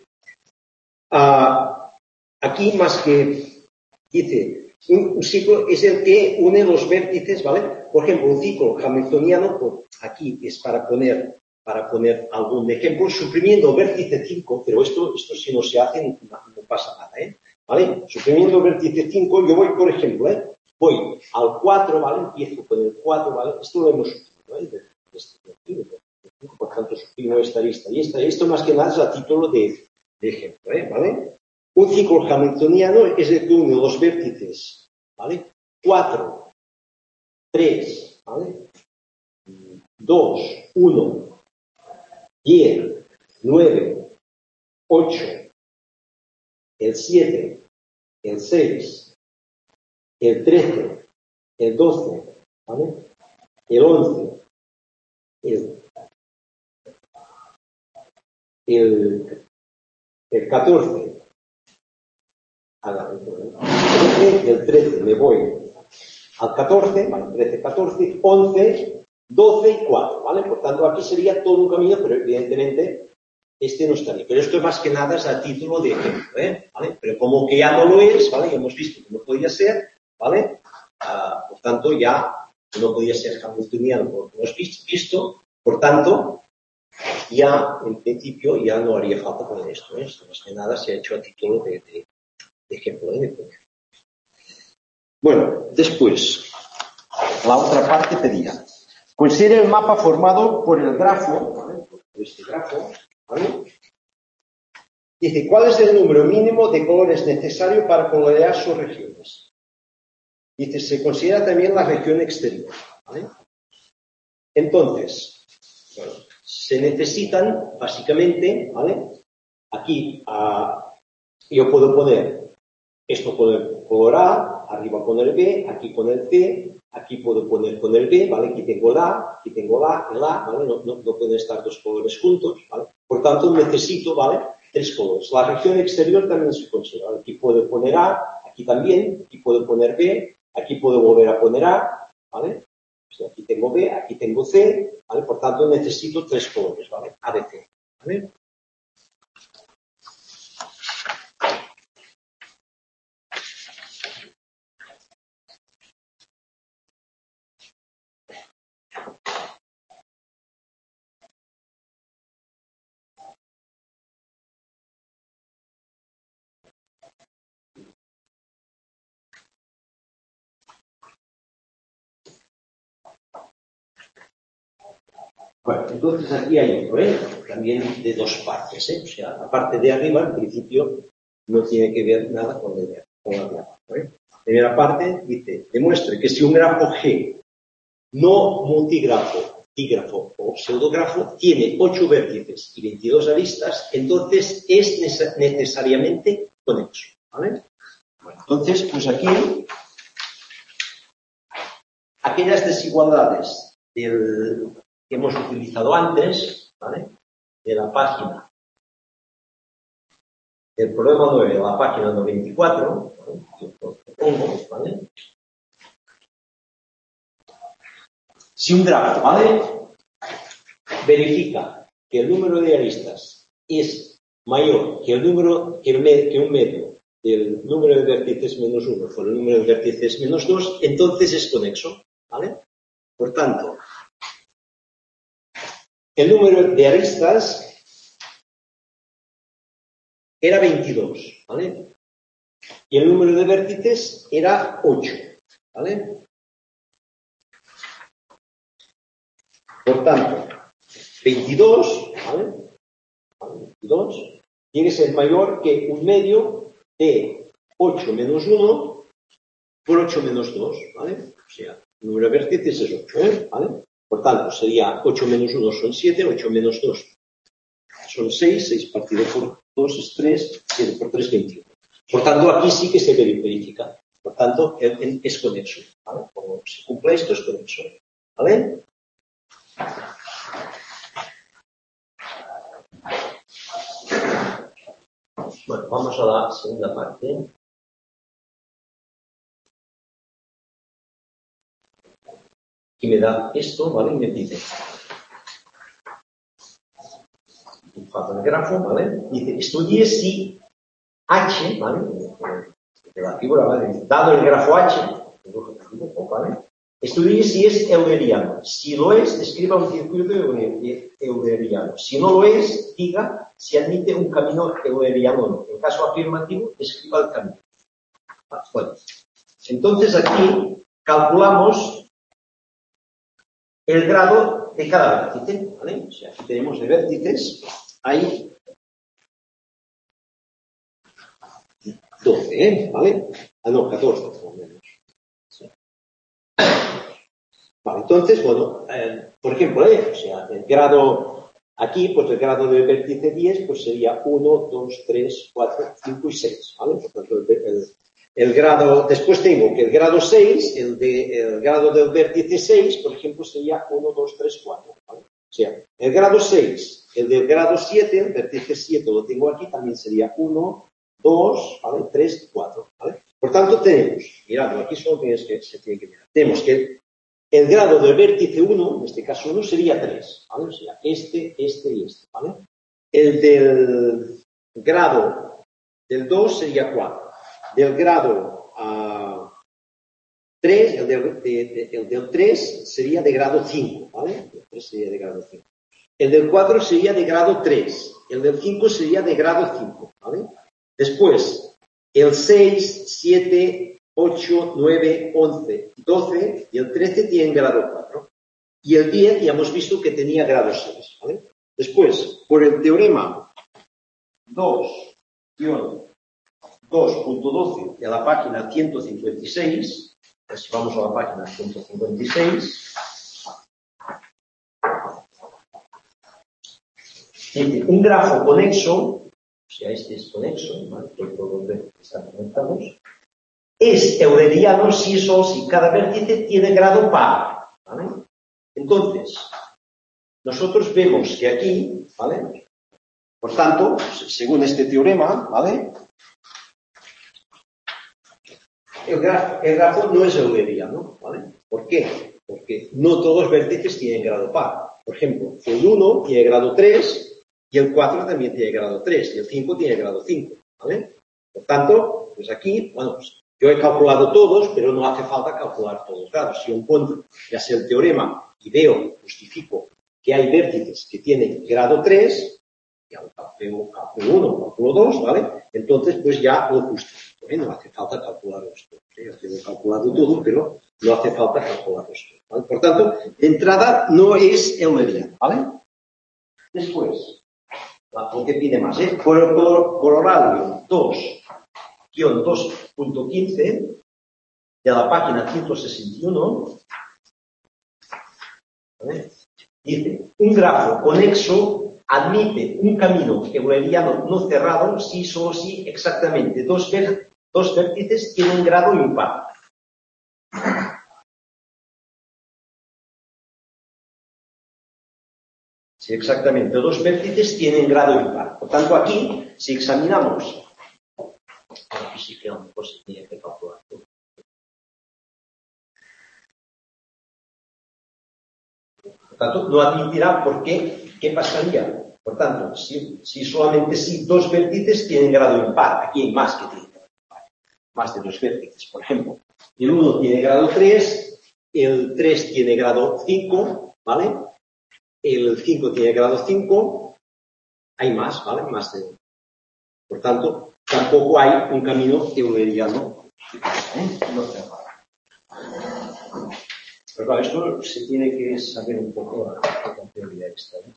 Aquí, más que dice, un ciclo es el que une los vértices, ¿vale? Por ejemplo, un ciclo hamiltoniano, pues aquí es para poner algún ejemplo, suprimiendo el vértice 5, pero esto si no se hace, no pasa nada, ¿vale? Suprimiendo el vértice 5, yo voy, por ejemplo, voy al 4, ¿vale? Empiezo con el 4, ¿vale? Esto lo hemos suprimido, por tanto, suprimo esta lista y esta. Esto más que nada es a título de ejemplo, ¿vale? Un ciclo hamiltoniano es el que une los vértices, ¿vale? 4, 3, ¿vale? 2, 1, 10, 9, 8, el 7, el 6, el 13, el 12, ¿vale? El 11, el 14, del 13 me voy al 14, ¿vale? 13, 14, 11, 12 y 4, ¿vale? Por tanto, aquí sería todo un camino, pero evidentemente este no estaría. Pero esto más que nada es a título de ejemplo, ¿vale? Pero como que ya no lo es, ¿vale? Ya hemos visto que no podía ser, ¿vale? Por tanto, ya no podía ser hamiltoniano, como hemos visto. Por tanto, ya en principio ya no haría falta poner esto, Esto más que nada se ha hecho a título de ejemplo, Bueno, después, la otra parte pedía. Considera el mapa formado por el grafo, ¿vale? Por este grafo, ¿vale? Dice, ¿cuál es el número mínimo de colores necesario para colorear sus regiones? Dice, se considera también la región exterior, ¿vale? Entonces, bueno, se necesitan, básicamente, ¿vale? Aquí, yo puedo poner, esto puedo poner A, arriba poner B, aquí poner C, aquí puedo poner con el B, ¿vale? Aquí tengo el A, aquí tengo el A, ¿vale? No pueden estar dos colores juntos, ¿vale? Por tanto, necesito, ¿vale? Tres colores. La región exterior también se considera. Aquí puedo poner A, aquí también, aquí puedo poner B, aquí puedo volver a poner A, ¿vale? O sea, aquí tengo B, aquí tengo C, ¿vale? Por tanto, necesito tres colores, ¿vale? A, B, C, ¿vale? Bueno, entonces aquí hay otro, también de dos partes, O sea, la parte de arriba, en principio, no tiene que ver nada con la de abajo, La primera parte dice, demuestre que si un grafo G no multigrafo, dígrafo o pseudografo tiene 8 vértices y 22 aristas, entonces es necesariamente conexo, ¿vale? Bueno, entonces, pues aquí, aquellas desigualdades que hemos utilizado antes, ¿vale? De la página, del problema 9 de la página 94, ¿vale? Yo pongo, ¿vale? Si un grafo, ¿vale? Verifica que el número de aristas es mayor que un medio del número de vértices menos 1 por el número de vértices menos 2, entonces es conexo, ¿vale? Por tanto, el número de aristas era 22, ¿vale? Y el número de vértices era 8, ¿vale? Por tanto, 22, ¿vale? 22 tiene que ser mayor que un medio de 8 menos 1 por 8 menos 2, ¿vale? O sea, el número de vértices es 8, ¿vale? Por tanto, sería 8 menos 1 son 7, 8 menos 2 son 6, 6 partido por 2 es 3, 7 por 3, 21. Por tanto, aquí sí que se verifica. Por tanto, es conexo, ¿vale? Como se cumple esto, es conexo, ¿vale? Bueno, vamos a la segunda parte. Y me da esto, ¿vale? Y me dice, falta el grafo, ¿vale? Dice, estudie si H, ¿vale? De la figura, ¿vale? Dado el grafo H, ¿vale? Estudie si es euleriano. Si lo es, describa un circuito euleriano. Si no lo es, diga si admite un camino euleriano o no. En caso afirmativo, describa el camino. Bueno, entonces aquí calculamos el grado de cada vértice, ¿vale? O sea, aquí tenemos de vértices, hay 12, ¿vale? No, 14, por lo menos. Sí. Vale, entonces, bueno, por ejemplo, o sea, el grado, aquí, pues el grado del vértice 10, pues sería 1, 2, 3, 4, 5 y 6, ¿vale? Por tanto, el grado, después tengo que el grado 6, el grado del vértice 6, por ejemplo, sería 1, 2, 3, 4, ¿vale? O sea, el grado 6, el del grado 7, el vértice 7 lo tengo aquí, también sería 1, 2, ¿vale? 3, 4, ¿vale? Por tanto, tenemos, mirad, aquí solo se tiene que mirar. Tenemos que el grado del vértice 1, en este caso 1, sería 3, ¿vale? O sea, este y este, ¿vale? El del grado del 2 sería 4. Del grado 3, el del 3 sería de grado 5, ¿vale? El 3 sería de grado 5. El del 4 sería de grado 3. El del 5 sería de grado 5, ¿vale? Después, el 6, 7, 8, 9, 11, 12 y el 13 tienen grado 4. Y el 10 ya hemos visto que tenía grado 6, ¿vale? Después, por el teorema 2-2.12 de la página 156, pues vamos a la página 156, dice, un grafo conexo, o sea, este es conexo, ¿vale? Todos ver que están conectados, es euleriano si cada vértice tiene grado par, ¿vale? Entonces, nosotros vemos que aquí, ¿vale? Por tanto, según este teorema, ¿vale? El grafo no es euleriano, ¿vale? ¿Por qué? Porque no todos los vértices tienen grado par. Por ejemplo, el 1 tiene grado 3 y el 4 también tiene grado 3 y el 5 tiene grado 5, ¿vale? Por tanto, pues aquí, bueno, pues yo he calculado todos, pero no hace falta calcular todos los grados. Si yo encuentro, ya sea el teorema, y veo, justifico que hay vértices que tienen grado 3, ya calculo 1, calculo 2, ¿vale? Entonces, pues ya lo justifico. No hace falta calcular esto. Yo tengo calculado todo, pero no hace falta calcular esto, ¿vale? Por tanto, de entrada no es euleriano, ¿vale? Después, lo que pide más, Corolario 2-2.15 de la página 161, ¿vale? Dice, un grafo conexo admite un camino euleriano no cerrado si solo si exactamente dos vértices tienen grado impar. Si exactamente dos vértices tienen grado impar. Por tanto, aquí, si examinamos, aquí sí que a lo mejor se tiene que calcular todo. Por tanto, no admitirá por qué pasaría. Por tanto, si solamente si dos vértices tienen grado impar, aquí hay más que tienen grado impar, más de dos vértices. Por ejemplo, el 1 tiene grado 3, el 3 tiene grado 5, ¿vale? El 5 tiene grado 5, hay más, ¿vale? Más de uno. Por tanto, tampoco hay un camino euleriano no cerrado. Pero claro, esto se tiene que saber un poco la teoría esta, ¿eh?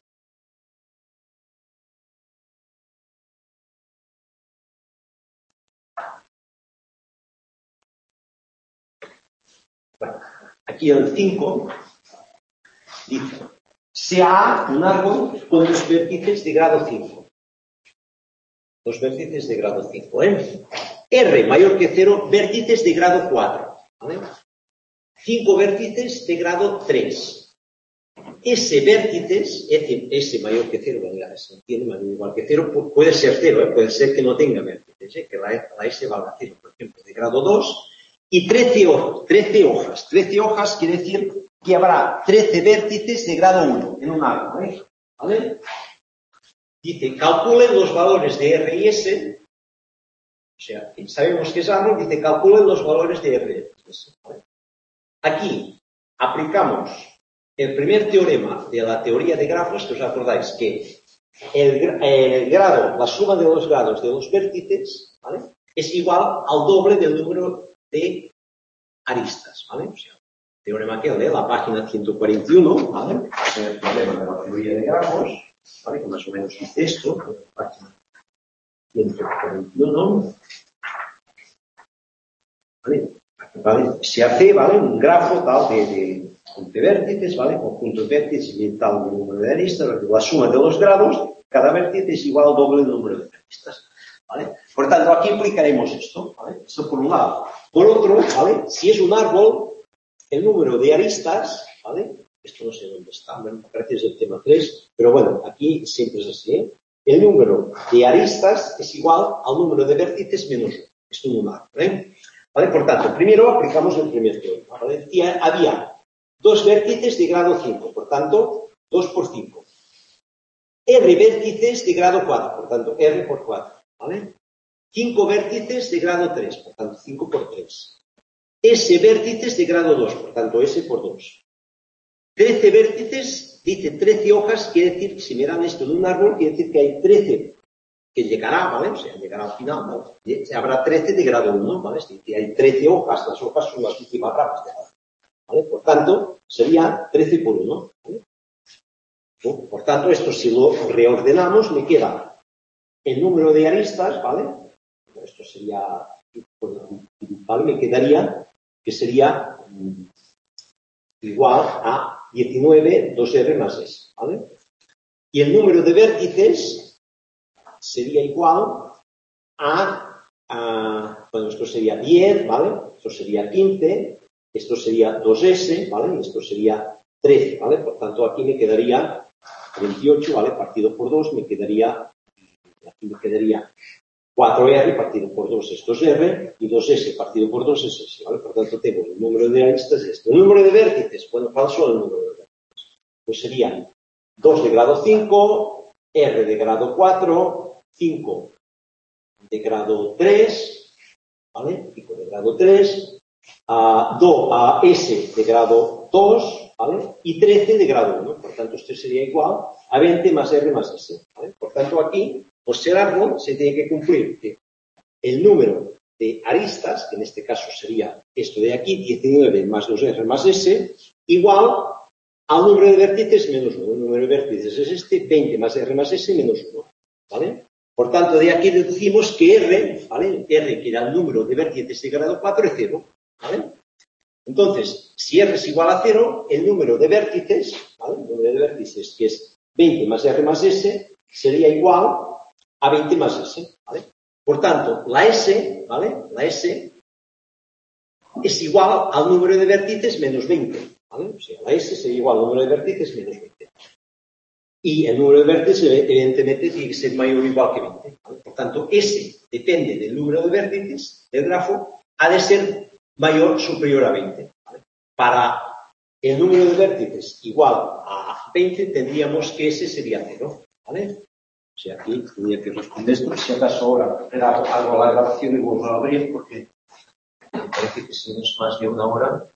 Bueno, aquí el 5 dice, sea un árbol con dos vértices de grado 5. Dos vértices de grado 5, ¿eh? R mayor que 0, vértices de grado 4, ¿vale? 5 vértices de grado 3. S vértices, S mayor que 0, se entiende, mayor o igual que 0, puede ser 0, ¿eh? Puede ser que no tenga vértices, que la S valga 0, por ejemplo, de grado 2, y 13 hojas. 13 hojas quiere decir que habrá 13 vértices de grado 1 en un árbol, ¿eh? ¿Vale? Dice, calculen los valores de R y S, o sea, sabemos que es árbol, dice, calculen los valores de R y S, ¿vale? Aquí aplicamos el primer teorema de la teoría de grafos, que os acordáis que el grado, la suma de los grados de los vértices, ¿vale? Es igual al doble del número de aristas, ¿vale? O sea, teorema que de la página 141, ¿vale? El teorema de la teoría de grafos, ¿vale? Que más o menos dice esto, la página 141, ¿vale? Se hace, ¿vale? Un grafo tal de vértices, ¿vale? Conjunto de vértices y tal el número de aristas, la suma de los grados, cada vértice es igual al doble del número de aristas, ¿vale? Por tanto, aquí aplicaremos esto, ¿vale? Esto por un lado. Por otro, ¿vale? Si es un árbol, el número de aristas, ¿vale? Esto no sé dónde está, bueno, parece que es el tema 3, pero bueno, aquí siempre es así, ¿eh? el número de aristas es igual al número de vértices menos 1. Es un número, ¿vale? Por tanto, primero aplicamos el primer teorema, ¿vale? Decía, había 2 vértices de grado 5, por tanto, 2 por 5. R vértices de grado 4, por tanto, R por 4, ¿vale? 5 vértices de grado 3, por tanto, 5 por 3. S vértices de grado 2, por tanto, S por 2. 13 vértices, dice 13 hojas, quiere decir que si miran esto de un árbol, quiere decir que hay 13 que llegará, ¿vale? O sea, llegará al final, ¿vale? Habrá 13 de grado 1, ¿vale? Es decir, hay 13 hojas, las hojas son las últimas ramas de grado, ¿vale? Por tanto, sería 13 por 1, ¿vale? Por tanto, esto si lo reordenamos, me queda el número de aristas, ¿vale? Esto sería, ¿vale? Me quedaría que sería igual a 19, 2R más S, ¿vale? Y el número de vértices sería igual bueno, esto sería 10, ¿vale? Esto sería 15, esto sería 2S, ¿vale? Y esto sería 13, ¿vale? Por tanto, aquí me quedaría 28, ¿vale? Partido por 2, aquí me quedaría 4R partido por 2 es 2R y 2S partido por 2 es S, ¿vale? Por tanto, tengo el número de aristas es esto. El número de vértices, bueno, ¿cuál son el número de vértices? Pues serían 2 de grado 5, R de grado 4, 5 de grado 3, ¿vale? 5 de grado 3, S de grado 2, ¿vale? Y 13 de grado 1. Por tanto, esto sería igual a 20 más R más S, ¿vale? Por tanto, aquí, por ser árbol, se tiene que cumplir que el número de aristas, que en este caso sería esto de aquí, 19 más 2R más S, igual al número de vértices menos 1. El número de vértices es este, 20 más R más S menos 1, ¿vale? Por tanto, de aquí deducimos que R, ¿vale? R, que era el número de vértices de grado 4, es 0, ¿vale? Entonces, si R es igual a 0, el número de vértices, ¿vale? El número de vértices, que es 20 más R más S, sería igual a 20 más S, ¿vale? Por tanto, la S, ¿vale? La S es igual al número de vértices menos 20, ¿vale? O sea, la S sería igual al número de vértices menos 20. Y el número de vértices, evidentemente, tiene que ser mayor o igual que 20, ¿vale? Por tanto, S depende del número de vértices del grafo, ha de ser mayor o superior a 20, ¿vale? Para el número de vértices igual a 20, tendríamos que S sería 0, ¿vale? O sea, aquí tendría que responder esto. Si acaso ahora era algo a la grabación y vuelvo a abrir porque me parece que si no es más de una hora.